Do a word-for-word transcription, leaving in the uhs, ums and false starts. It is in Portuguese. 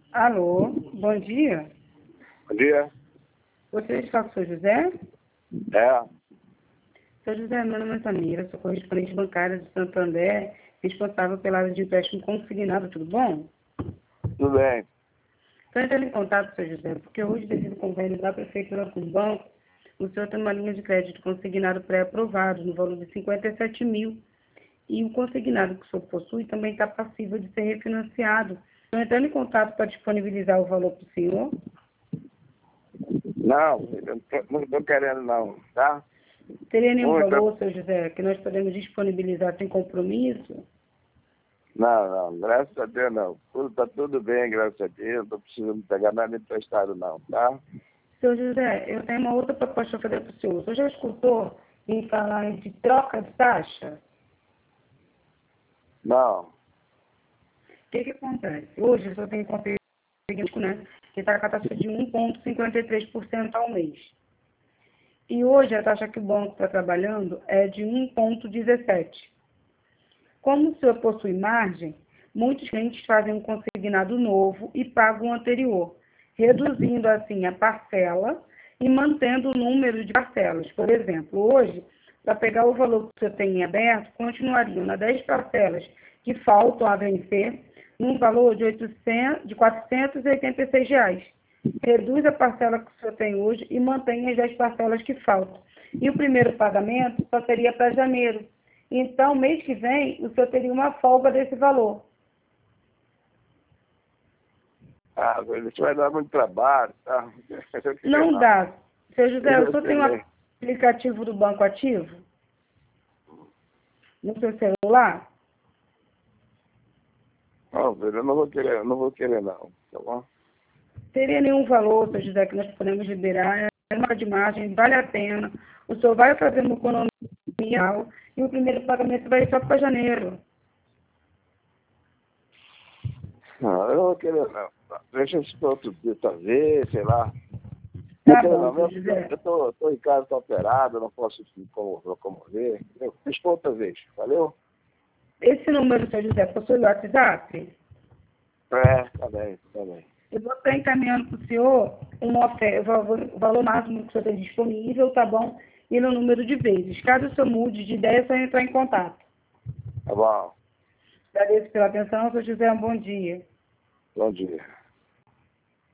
Alô, bom dia. Bom dia. Gostaria de falar com o senhor José? É. Senhor José, meu nome é Samira, sou correspondente bancária de Santander, responsável pela área de empréstimo consignado, tudo bom? Tudo bem. Estou entrando em contato, senhor José, porque hoje, devido ao convênio da Prefeitura com o banco, o senhor tem uma linha de crédito consignado pré-aprovado no valor de cinquenta e sete mil. E o consignado que o senhor possui também está passível de ser refinanciado. Estou entrando em contato para disponibilizar o valor para o senhor. Não, eu não estou querendo não, tá? Teria nenhum Muito. valor, senhor José, que nós podemos disponibilizar sem compromisso? Não, não, graças a Deus não. Tudo, tá tudo bem, graças a Deus. Não estou precisando pegar nada emprestado não, tá? Senhor José, eu tenho uma outra proposta para fazer para o senhor. O senhor já escutou em falar de troca de taxa? Não. O que, que acontece? Hoje o senhor tem conseguido, né, que está com a taxa de um vírgula cinquenta e três por cento ao mês. E hoje a taxa que o banco está trabalhando é de um vírgula dezessete por cento. Como o senhor possui margem, muitos clientes fazem um consignado novo e pagam o anterior, reduzindo assim a parcela e mantendo o número de parcelas. Por exemplo, hoje, para pegar o valor que o senhor tem em aberto, continuariam nas dez parcelas que faltam a vencer, num valor de, oitocentos, de quatrocentos e oitenta e seis reais. Reduz a parcela que o senhor tem hoje e mantém as dez parcelas que faltam. E o primeiro pagamento só seria para janeiro. Então, mês que vem, o senhor teria uma folga desse valor. Ah, isso vai dar muito trabalho, tá? Não dá. Seu José, o senhor tem um também. aplicativo do banco ativo? No seu celular? Não, filho, eu não vou querer, eu não vou querer não, tá bom? Teria nenhum valor, seu José, que nós podemos liberar. É uma de margem, vale a pena. O senhor vai fazer uma economia real e o primeiro pagamento vai só para janeiro. Não, eu não vou querer não. Tá? Deixa isso para outro dia, talvez, sei lá. Tá Não, bom, não, seu meu, José. eu tô, tô em casa, tô operado, eu não posso me locomover. Entendeu? Deixa para outra vez, valeu? Esse número, seu José, possui o WhatsApp? É, tá bem, tá bem. Eu vou estar encaminhando para o senhor uma oferta, o valor máximo que o senhor tem disponível, tá bom? E no número de vezes. Caso o senhor mude de ideia, é só entrar em contato. Tá bom. Agradeço pela atenção, seu José, um bom dia. Bom dia.